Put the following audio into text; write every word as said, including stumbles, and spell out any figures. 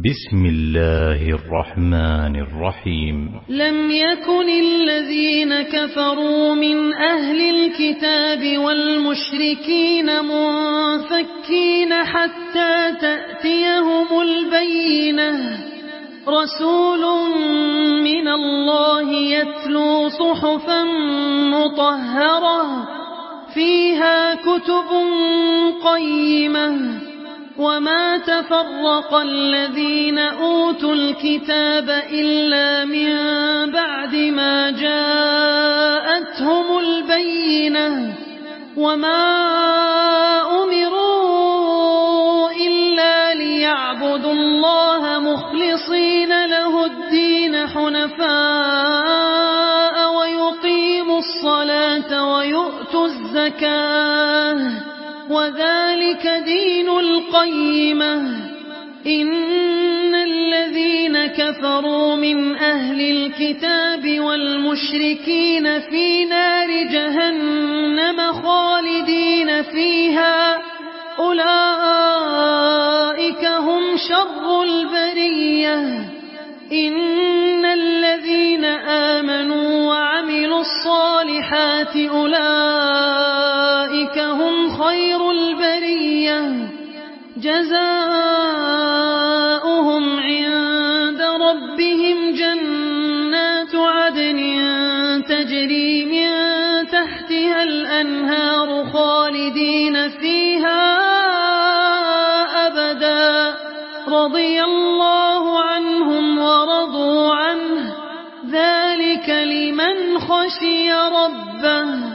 بسم الله الرحمن الرحيم. لم يكن الذين كفروا من أهل الكتاب والمشركين منفكين حتى تأتيهم البينة رسول من الله يتلو صحفا مطهرة فيها كتب قيمة وما تفرق الذين أوتوا الكتاب إلا من بعد ما جاءتهم البينة وما أمروا إلا ليعبدوا الله مخلصين له الدين حنفاء ويقيموا الصلاة ويؤتوا الزكاة وذلك دين القيمة. إن الذين كفروا من أهل الكتاب والمشركين في نار جهنم خالدين فيها أولئك هم شر البرية. إن الذين آمنوا وعملوا الصالحات أولئك هم خير البرية جزاؤهم عند ربهم جنات عدن تجري من تحتها الأنهار خالدين فيها أبدا رضي الله عنهم ورضوا عنه ذلك لمن خشي ربه.